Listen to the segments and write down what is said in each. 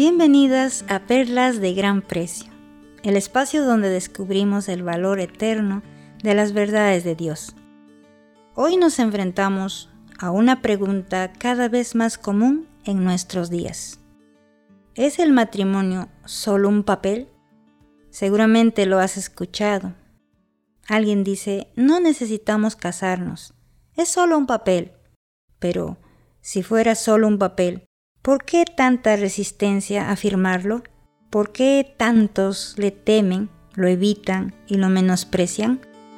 Bienvenidas a Perlas de Gran Precio, el espacio donde descubrimos el valor eterno de las verdades de Dios. Hoy nos enfrentamos a una pregunta cada vez más común en nuestros días. ¿Es el matrimonio solo un papel? Seguramente lo has escuchado. Alguien dice, no necesitamos casarnos, es solo un papel. Pero, si fuera solo un papel, ¿por qué tanta resistencia a afirmarlo? ¿Por qué tantos le temen, lo evitan y lo menosprecian?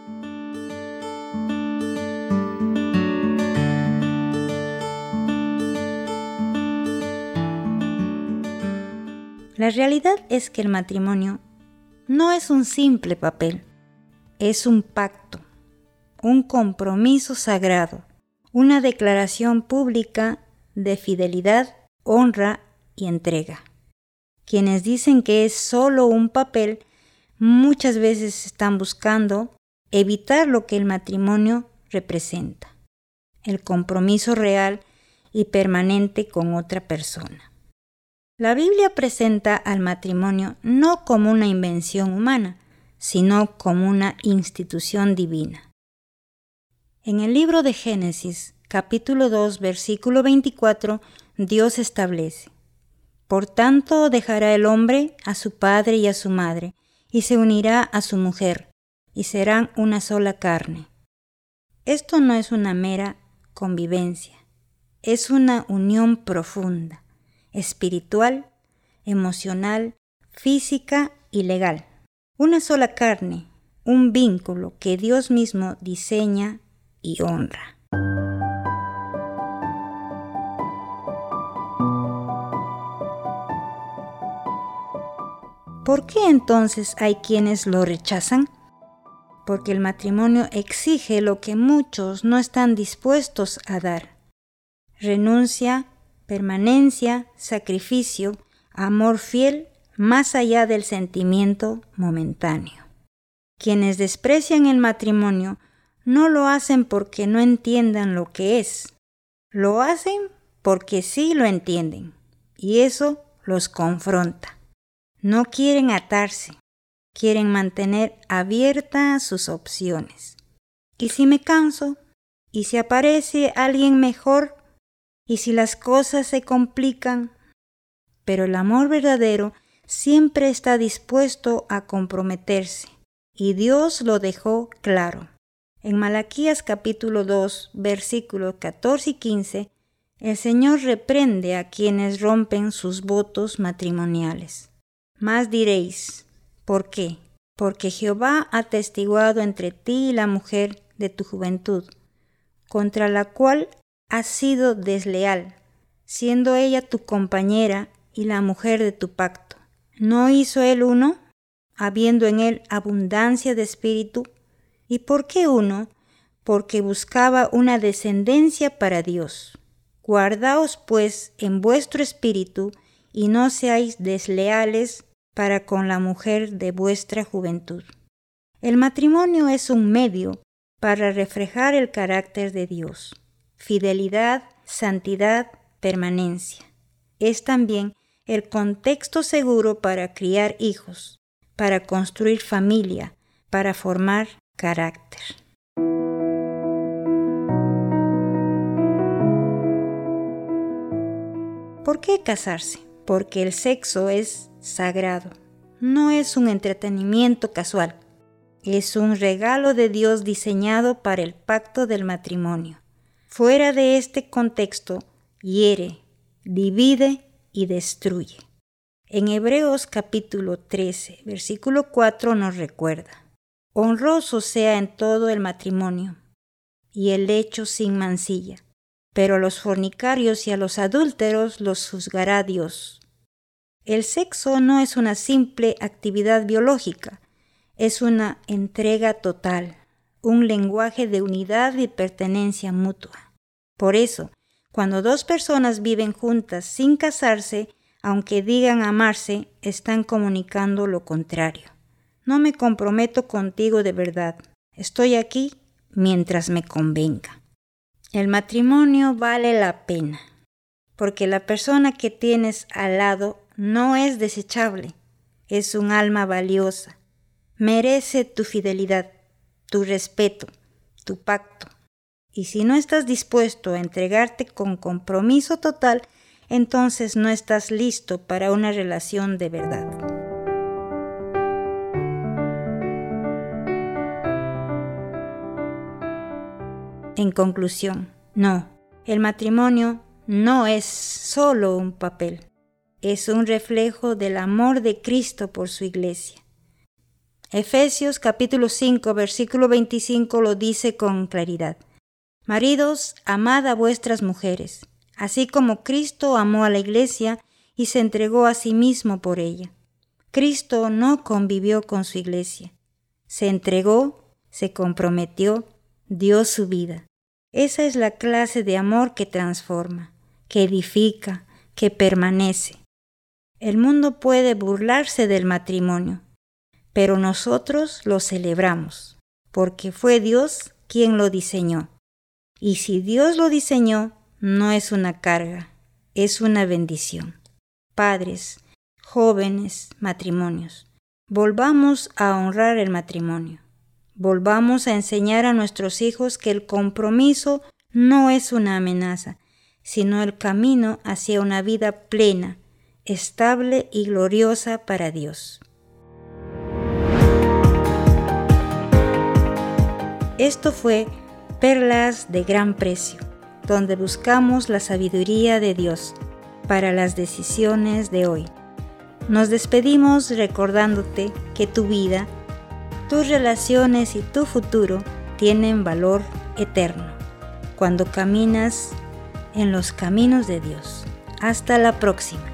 La realidad es que el matrimonio no es un simple papel, es un pacto, un compromiso sagrado, una declaración pública de fidelidad, honra y entrega. Quienes dicen que es solo un papel, muchas veces están buscando evitar lo que el matrimonio representa, el compromiso real y permanente con otra persona. La Biblia presenta al matrimonio no como una invención humana, sino como una institución divina. En el libro de Génesis, capítulo 2, versículo 24, Dios establece: Por tanto dejará el hombre a su padre y a su madre, y se unirá a su mujer, y serán una sola carne. Esto no es una mera convivencia, es una unión profunda, espiritual, emocional, física y legal. Una sola carne, un vínculo que Dios mismo diseña y honra. ¿Por qué entonces hay quienes lo rechazan? Porque el matrimonio exige lo que muchos no están dispuestos a dar: renuncia, permanencia, sacrificio, amor fiel, más allá del sentimiento momentáneo. Quienes desprecian el matrimonio no lo hacen porque no entiendan lo que es. Lo hacen porque sí lo entienden, y eso los confronta. No quieren atarse, quieren mantener abiertas sus opciones. ¿Y si me canso? ¿Y si aparece alguien mejor? ¿Y si las cosas se complican? Pero el amor verdadero siempre está dispuesto a comprometerse, y Dios lo dejó claro. En Malaquías capítulo 2, versículos 14 y 15, el Señor reprende a quienes rompen sus votos matrimoniales. Mas diréis, ¿por qué? Porque Jehová ha atestiguado entre ti y la mujer de tu juventud, contra la cual has sido desleal, siendo ella tu compañera y la mujer de tu pacto. ¿No hizo él uno, habiendo en él abundancia de espíritu? ¿Y por qué uno? Porque buscaba una descendencia para Dios. Guardaos pues en vuestro espíritu, y no seáis desleales para con la mujer de vuestra juventud. El matrimonio es un medio para reflejar el carácter de Dios: fidelidad, santidad, permanencia. Es también el contexto seguro para criar hijos, para construir familia, para formar carácter. ¿Por qué casarse? Porque el sexo es sagrado. No es un entretenimiento casual. Es un regalo de Dios diseñado para el pacto del matrimonio. Fuera de este contexto, hiere, divide y destruye. En Hebreos capítulo 13, versículo 4 nos recuerda: honroso sea en todo el matrimonio, y el lecho sin mancilla, pero a los fornicarios y a los adúlteros los juzgará Dios. El sexo no es una simple actividad biológica, es una entrega total, un lenguaje de unidad y pertenencia mutua. Por eso, cuando dos personas viven juntas sin casarse, aunque digan amarse, están comunicando lo contrario. No me comprometo contigo de verdad, estoy aquí mientras me convenga. El matrimonio vale la pena, porque la persona que tienes al lado no es desechable, es un alma valiosa. Merece tu fidelidad, tu respeto, tu pacto. Y si no estás dispuesto a entregarte con compromiso total, entonces no estás listo para una relación de verdad. En conclusión, no, el matrimonio no es solo un papel, es un reflejo del amor de Cristo por su iglesia. Efesios capítulo 5, versículo 25 lo dice con claridad. Maridos, amad a vuestras mujeres, así como Cristo amó a la iglesia y se entregó a sí mismo por ella. Cristo no convivió con su iglesia, se entregó, se comprometió, dio su vida. Esa es la clase de amor que transforma, que edifica, que permanece. El mundo puede burlarse del matrimonio, pero nosotros lo celebramos, porque fue Dios quien lo diseñó. Y si Dios lo diseñó, no es una carga, es una bendición. Padres, jóvenes, matrimonios, volvamos a honrar el matrimonio. Volvamos a enseñar a nuestros hijos que el compromiso no es una amenaza, sino el camino hacia una vida plena, estable y gloriosa para Dios. Esto fue Perlas de Gran Precio, donde buscamos la sabiduría de Dios para las decisiones de hoy. Nos despedimos recordándote que tu vida, tus relaciones y tu futuro tienen valor eterno cuando caminas en los caminos de Dios. Hasta la próxima.